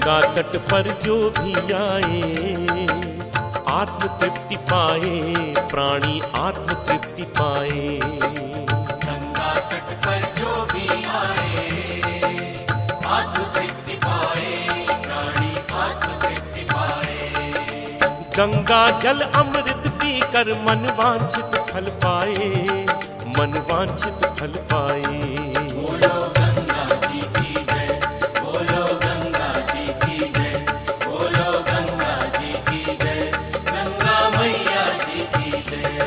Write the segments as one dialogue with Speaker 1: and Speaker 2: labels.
Speaker 1: गंगा तट पर जो भी आए आत्म तृप्ति पाए, प्राणी आत्म तृप्ति पाए।
Speaker 2: गंगा तट पर जो भी आए आत्म तृप्ति पाए, प्राणी आत्म तृप्ति पाए।
Speaker 1: गंगा जल अमृत पीकर मन वांछित फल पाए, मन वांछित फल पाए।
Speaker 2: बोलो गंगा जी की जय, बोलो गंगा जी की जय, बोलो गंगा जी की जय, गंगा मैया जी की जय।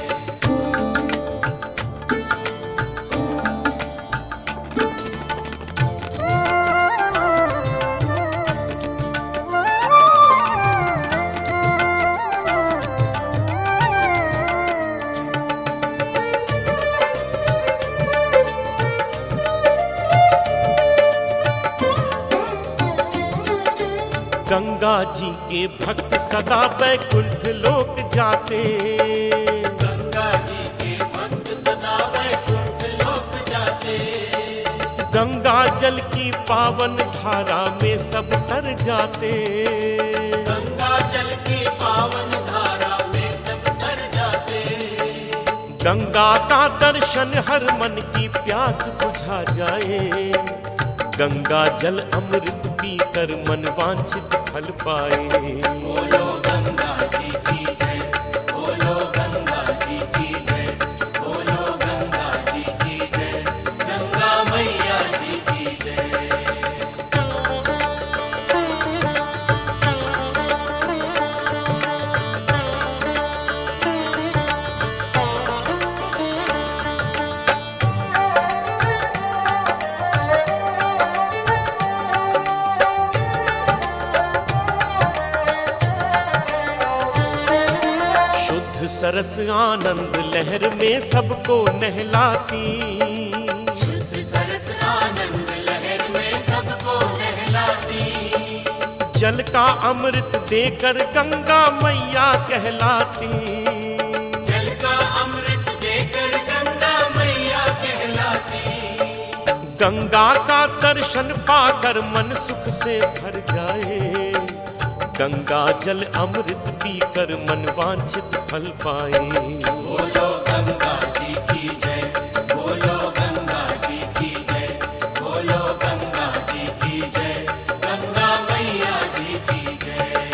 Speaker 1: गंगा जी के भक्त सदा वैकुंठ लोक जाते,
Speaker 2: गंगा जी के भक्त सदा वैकुंठ लोक जाते।
Speaker 1: गंगा जल की पावन धारा में सब तर जाते।
Speaker 2: गंगा जल की पावन धारा में सब तर जाते।
Speaker 1: गंगा का दर्शन हर मन की प्यास बुझा जाए, गंगा जल अमृत पीकर मन वांछित फल पाए।
Speaker 2: बोलो गंगा जी की जय, बोलो गंगा जी की जय, बोलो गंगा जी की जय, गंगा मैया जी की जय।
Speaker 1: सरस आनंद लहर में सबको नहलाती,
Speaker 2: शुद्ध सरस आनंद लहर में सबको नहलाती।
Speaker 1: जल का अमृत देकर गंगा मैया कहलाती।
Speaker 2: जल का अमृत देकर गंगा मैया कहलाती।
Speaker 1: गंगा का दर्शन पाकर मन सुख से भर जाए, गंगा जल अमृत पीकर मन वांछित फल पाए।
Speaker 2: बोलो गंगा जी की जय, बोलो गंगा जी की जय, बोलो गंगा जी की जय, गंगा मैया जी की जय।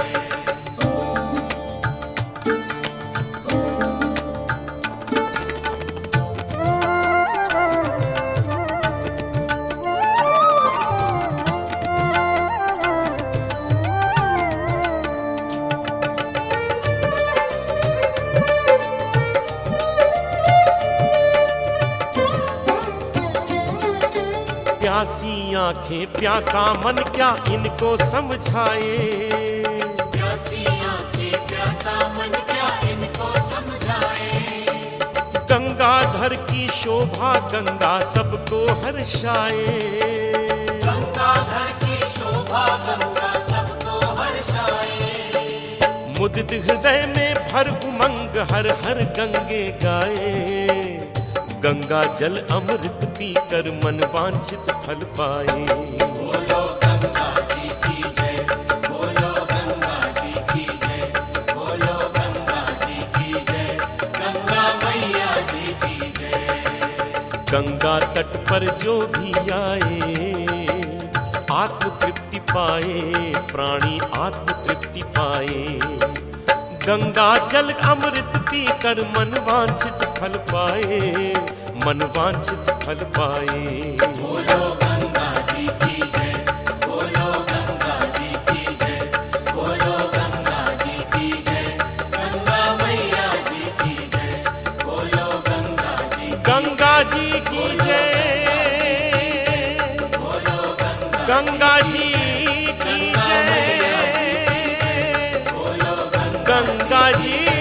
Speaker 1: प्यासी आंखें प्यासा मन क्या इनको समझाए,
Speaker 2: प्यासी आंखें प्यासा मन क्या इनको समझाए।
Speaker 1: गंगाधर की शोभा गंगा सबको हर्षाए,
Speaker 2: गंगाधर की शोभा गंगा सबको हर्षाए।
Speaker 1: मुदित हृदय में भर उमंग हर हर गंगे गाए, गंगा जल अमृत पीकर मन वांछित फल पाए।
Speaker 2: बोलो गंगा जी की जय, बोलो गंगा जी की जय, बोलो गंगा जी की जय, गंगा मैया जी की जय।
Speaker 1: गंगा तट पर जो भी आए आत्म तृप्ति पाए, प्राणी आत्म तृप्ति पाए। गंगा जल अमृत पीकर मन वांछित फल पाए, मन वांछित फल पाए।
Speaker 2: बोलो गंगा जी की जय, बोलो गंगा जी की जय, बोलो गंगा जी की जय, गंगा मैया जी की जय, बोलो गंगा जी
Speaker 1: गंगा जी की जय,
Speaker 2: बोलो
Speaker 1: गंगा जी की जय,
Speaker 2: बोलो
Speaker 1: गंगा जी